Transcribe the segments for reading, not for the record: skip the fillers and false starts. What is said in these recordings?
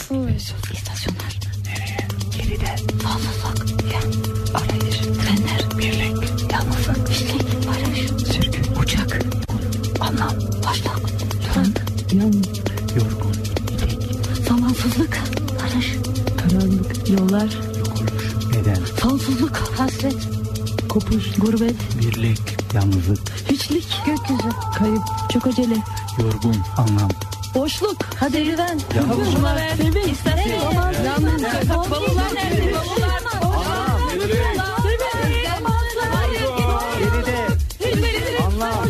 Mesut. İstasyonlar. Nereye? Geride. Fazlalık. Yan. Arayış. Fener. Birlik. Yalnızlık. İşlik. Barış. Sürgün. Uçak. Anlam. Başlık. Dön. Yan. Yorgun. İtek. Zamansızlık. Barış. Karanlık. Yollar. Yok oluş. Beden. Sonsuzluk. Hasret. Kopuş. Gurbet. Birlik. Yalnızlık. Hiçlik. Gökyüzü. Kayıp. Çok acele. Yorgun. Anlam. Boşluk. Hadi eldiven. Kavuşma ver. Sevin. İstersen. Yalnız. Bavullar nerede? Bavullar mı? Geride. Anlam.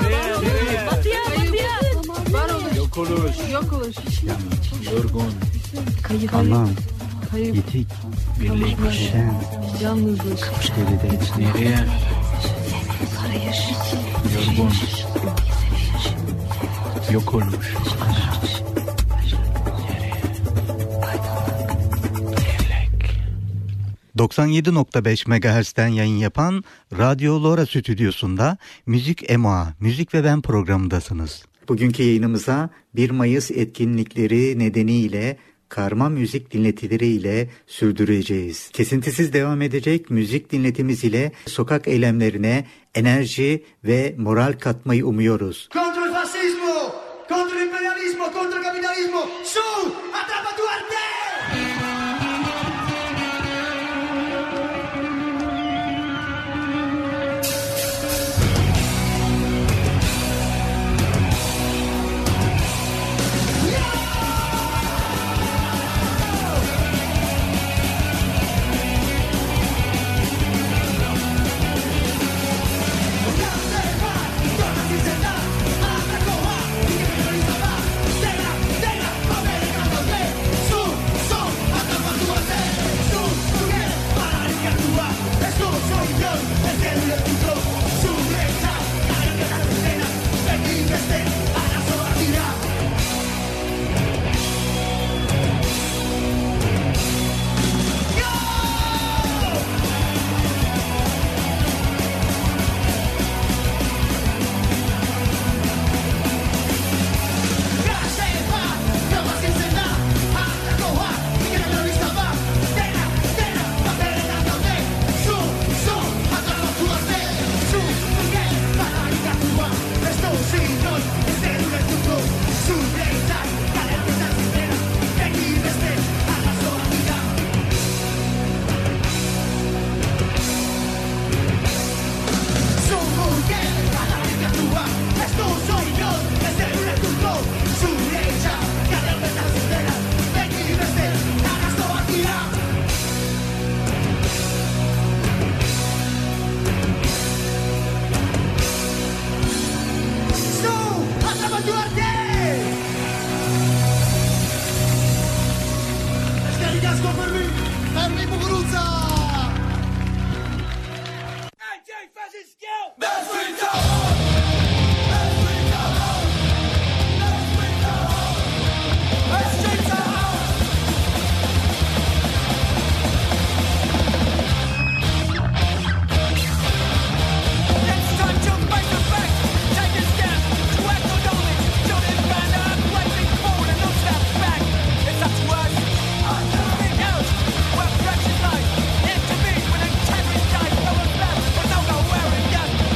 Batıya. Yok oluş. Yalnız. Yorgun. Kayıp. Anlam. Yitik. Birlik. Şen. Yalnızlık. Geride. Nereye? Arayış. Yorgun. Yok olmuş. 97.5 MHz'den yayın yapan Radyo Lora Stüdyosu'nda Müzik Emoa, Müzik ve Ben programındasınız. Bugünkü yayınımıza 1 Mayıs etkinlikleri nedeniyle karma müzik dinletileriyle sürdüreceğiz. Kesintisiz devam edecek müzik dinletimiz ile sokak eylemlerine enerji ve moral katmayı umuyoruz. Contra el fascismo, contra el imperialismo, contra el capitalismo. ¡Su! ¡Atrapa Duarte! It's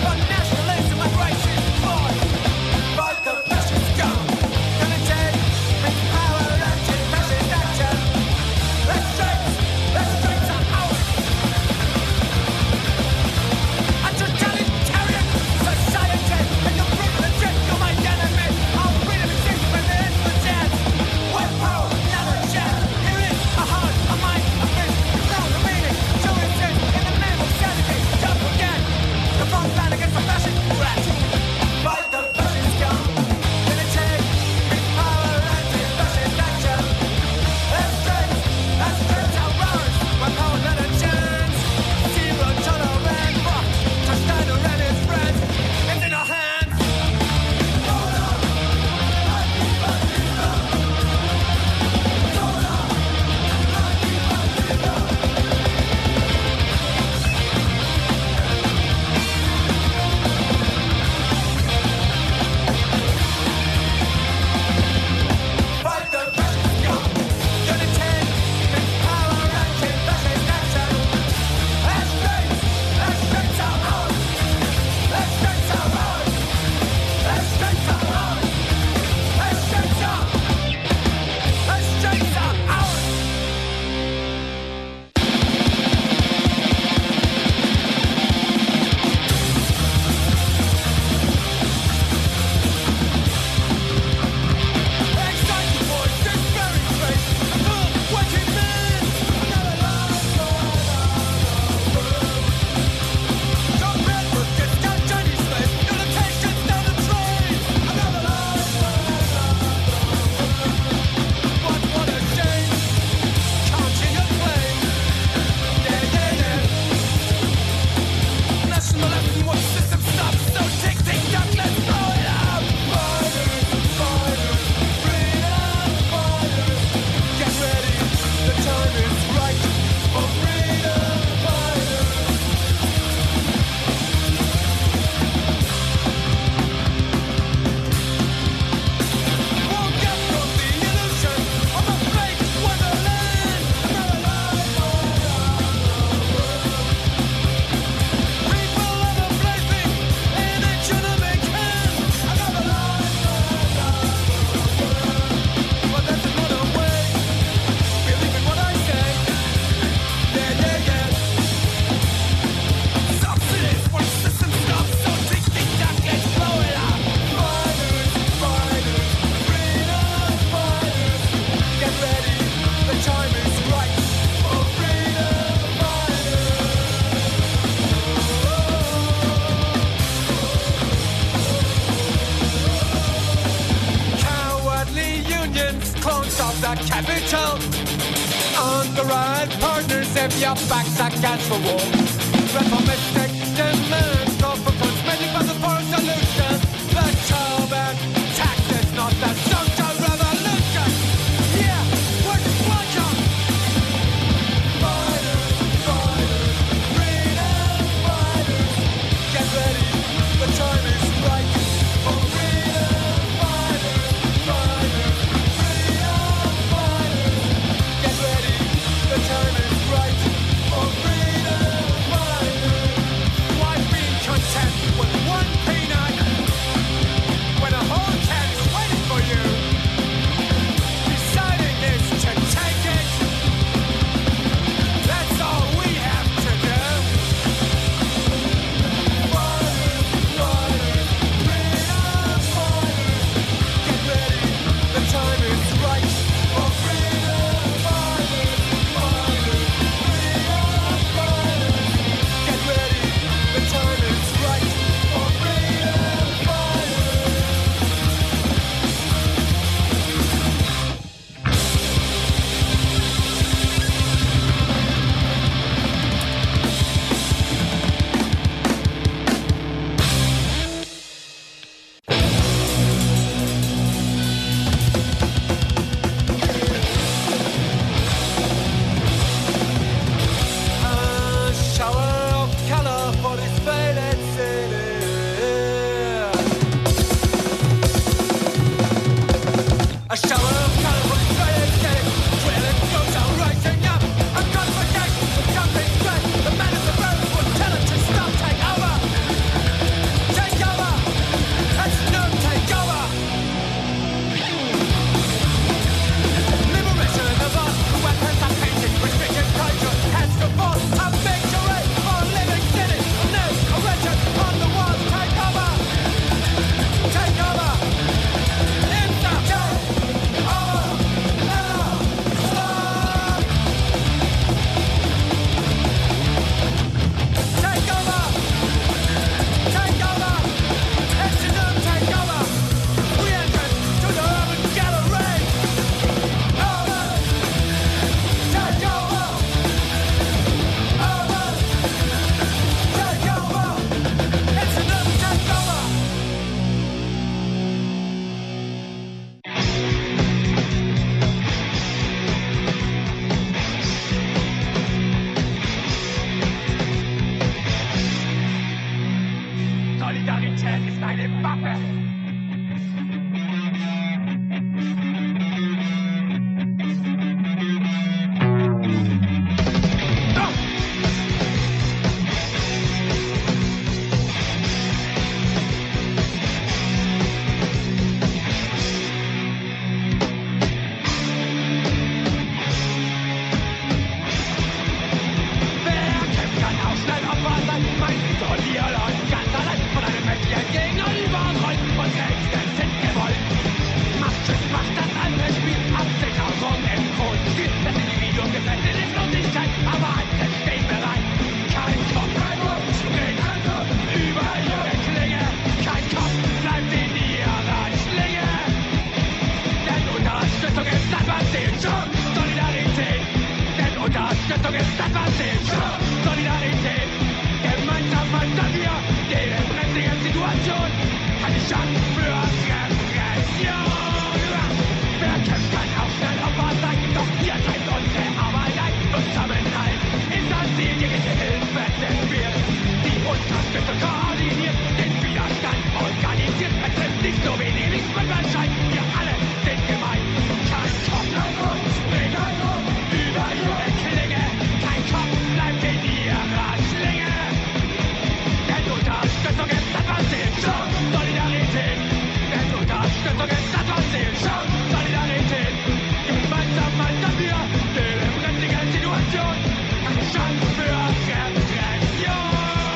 wall. On the right partners if your back's against the wall. Reformistic demands call for cosmetic but the foreign solution. The Taliban tax is not the social revolution. Yeah, we're welcome. Fighters, fighters, freedom fighters. Get ready, the time is right. For freedom fighters, fighters, freedom fighters. Get ready, the time is right. For freedom fighters. Why be content with one peanut when a whole can is waiting for you? Deciding is to take it. That's all we have to do. Fighters, fighters, freedom fighters. Get ready, the time is right. For freedom fighters, fighters, freedom fighters. Get ready, the time is right. For freedom fighters. A shower of color for this faded city. A shower of color for this faded city. Well, it goes out rising up. I'm gonna forget something great. The man in the bird will tell it to stop. Take over. Take over. It's no take over. Liberation in the boss. Weapons are painted. Restricted culture has to fall. A victory for a living city. A new origin on the walls. Take over. Take over. It's a take over. Now. Stop. Take over. Take over. It's a new take over. We enter to the urban gallery. Over. Take over. Over. Take over. It's a new take over. Solidarität ist eine Waffe. Wer kämpft, kann auch schnell Opfer sein. Mein Isolier und ganz allein von einem mächtigen Gegner überrollt und rechts sind gewollt. Machtschutz macht das andere Spiel, Absicherung im Grundstil. Das Individuum gefällt in Hilflosigkeit, aber alle stehen bereit. Kein Kopf, kein Mund, springt über ihre Klinge. Kein Kopf bleibt in ihrer Schlinge. Denn Unterstützung ist das, was zählt. Schon Solidarität. Denn Unterstützung ist das, was zählt. Schon Solidarität. Gemeinsam meistern wir jede brenzlige Situation. Keine Chance für Repression. Wer kämpft, kann auch schnell Opfer sein. Doch hier treibt unsere Arbeit ein. Zusammenhalt ist das Ziel, jegliche Hilfe des Spiels. Die Unterstützung koordiniert, den Widerstand organisiert. Es trifft nicht so wenig, wie es manchmal scheint. Wir alle sind gemeint. Kein Kopf, kein Mund, springt über ihre Klinge. Kein Kopf bleibt in ihrer Schlinge. Denn Unterstützung ist das, was zählt. Schon Solidarität. Denn Unterstützung ist das, was zählt. Schon Solidarität. Gemeinsam meistern wir die brenzlige Situation. Keine Chance für Repression.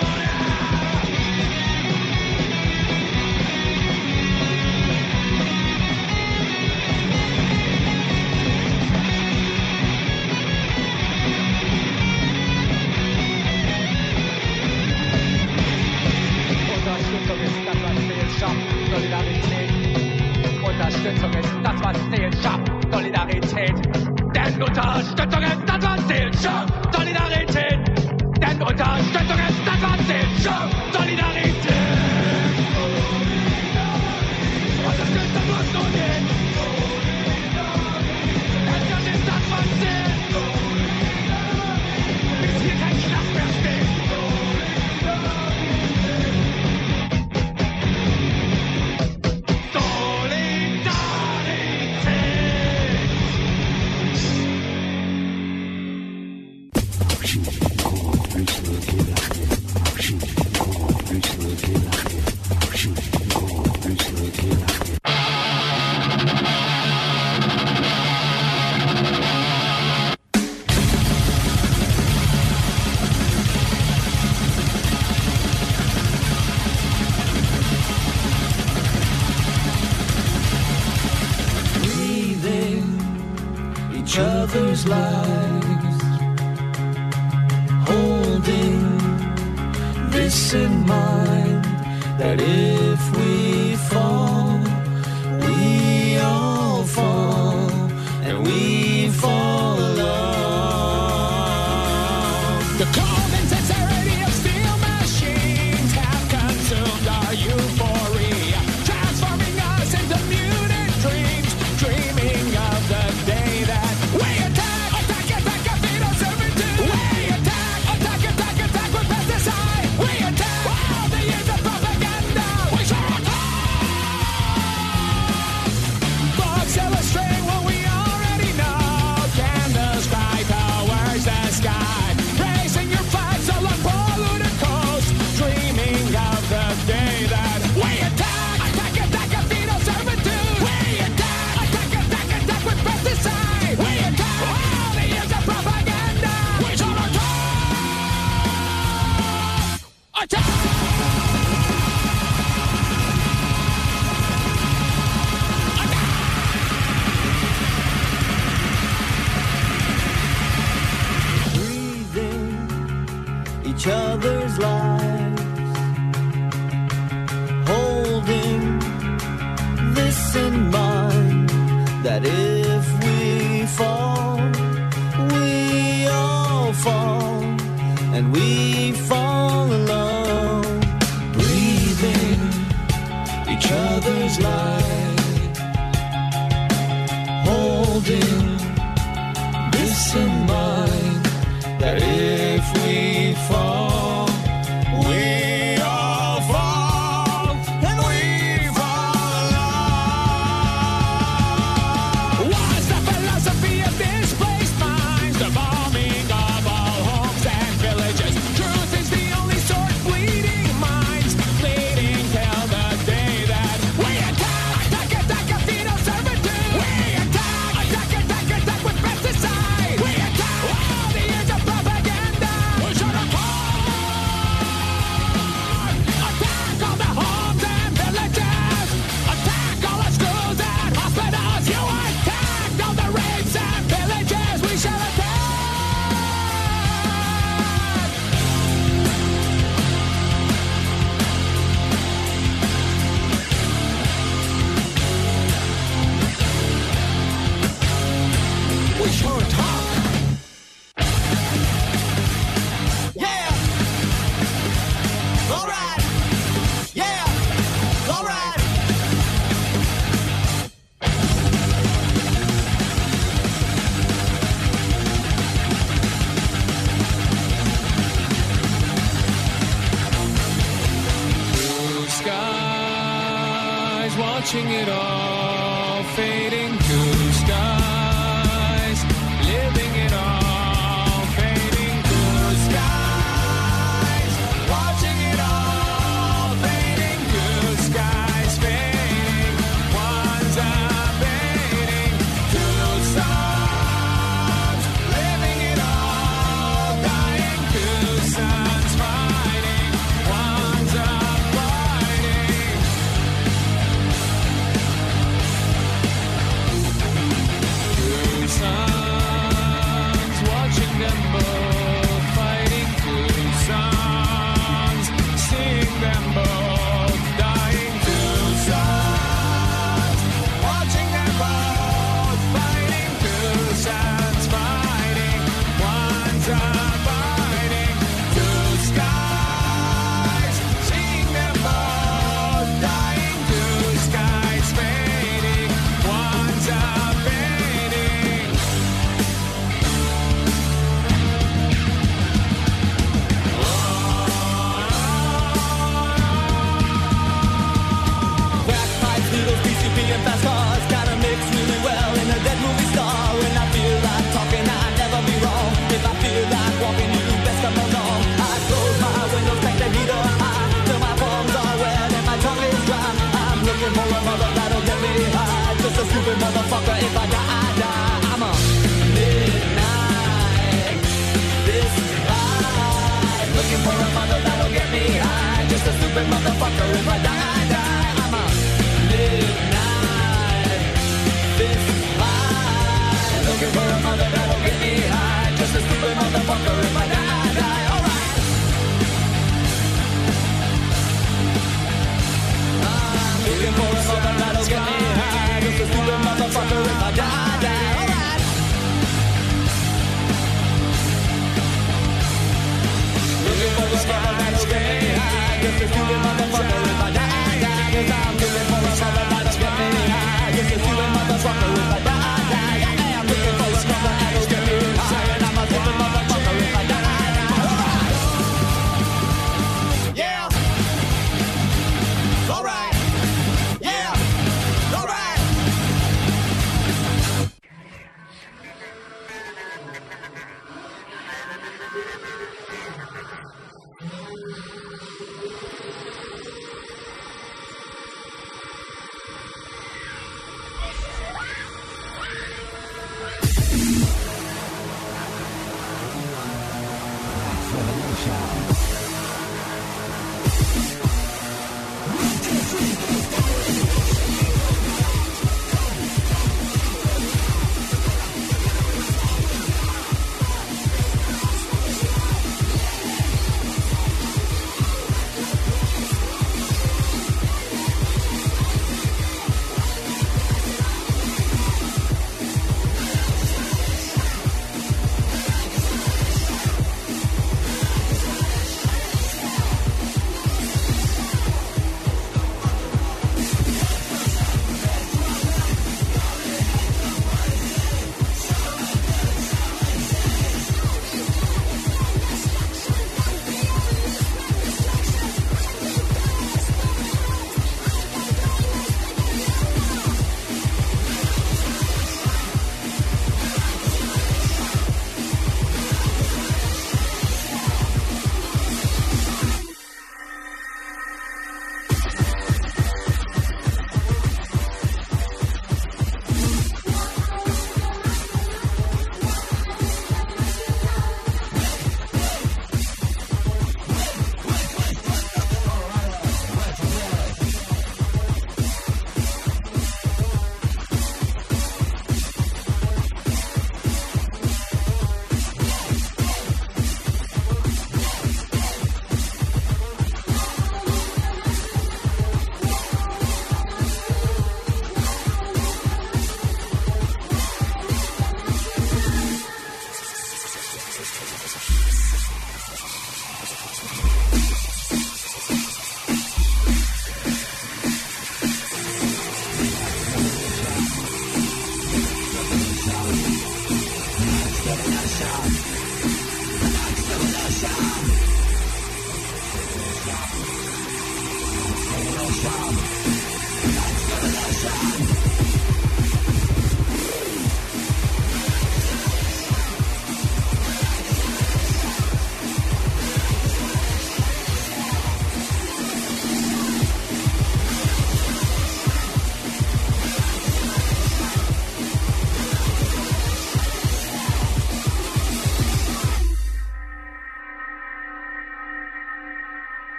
Unterstützung ist das, was zählt. Schafft Solidarität. Unterstützung ist das, was zählt. Schafft Solidarität. Denn Denn Unterstützung ist das, was zählt. Solidarität. Denn Unterstützung ist das, was zählt. Solidarität. Unterstützung muss nun gehen. Das ist das, was zählt. Bis hier kein Knast mehr steht. Other's lives, holding this in mind, that if we fall, we all fall, and we fall alone. The cold and sincerity of steel machines have consumed our euphoria, transforming us into mutant dreams, dreaming of the day that we attack fetal servitude. We attack with pesticide. We attack all the years of propaganda. We shall attack. Books illustrate what we already know. Candles cry towards the sky. Raising your flags along polluted coast, dreaming of the day that we attack fetal servitude. We attack with pesticide. We attack all the years of propaganda. We shall attack. Breathing each other's lives, holding this in mind, that if we fall, we all fall, and we fall alone. Breathing each other's life, holding this in mind, that if we fall, we all fall, and we fall alone. What's the philosophy of displaced minds? The bombing of all homes and villages. Truth is the only sword bleeding minds, bleeding till the day that we attack fetal servitude. We attack with pesticide. We attack all the years of propaganda. We should attack all the homes and villages. Attack all the schools and hospitals. You attack all the rapes and villages. We shall attack. We sure talk. Yeah. All right. Yeah. All right. Blue skies, watching it all fading. Blue skies, living it all fading. Blue skies, watching it all fading. Blue skies fading, one's abating. Two stars, living it all dying. Two suns fighting, one's up fighting.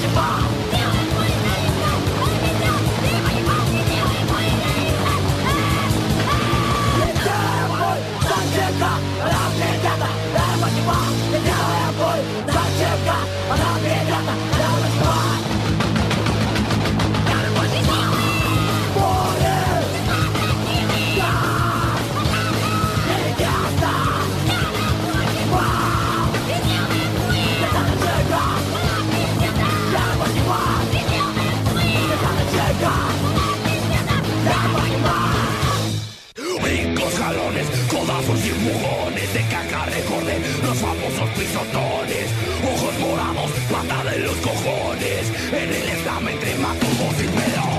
Ricos jalones, codazos y empujones, de caca recordé los famosos pisotones, ojos morados, patada en los cojones, en el examen entre matos y pedos.